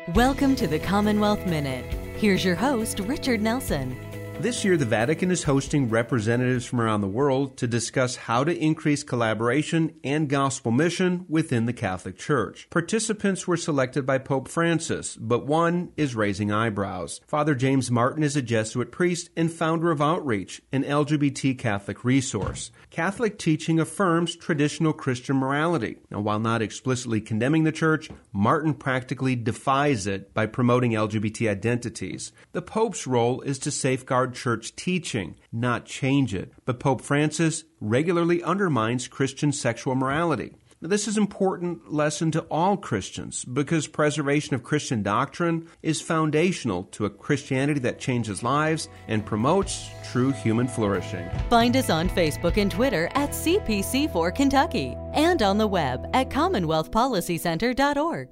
Welcome to the Commonwealth Minute. Here's your host, Richard Nelson. This year, the Vatican is hosting representatives from around the world to discuss how to increase collaboration and gospel mission within the Catholic Church. Participants were selected by Pope Francis, but one is raising eyebrows. Father James Martin is a Jesuit priest and founder of Outreach, an LGBT Catholic resource. Catholic teaching affirms traditional Christian morality. Now, while not explicitly condemning the Church, Martin practically defies it by promoting LGBT identities. The Pope's role is to safeguard Church teaching, not change it. But Pope Francis regularly undermines Christian sexual morality. Now, this is an important lesson to all Christians because preservation of Christian doctrine is foundational to a Christianity that changes lives and promotes true human flourishing. Find us on Facebook and Twitter at CPC4 Kentucky and on the web at CommonwealthPolicyCenter.org.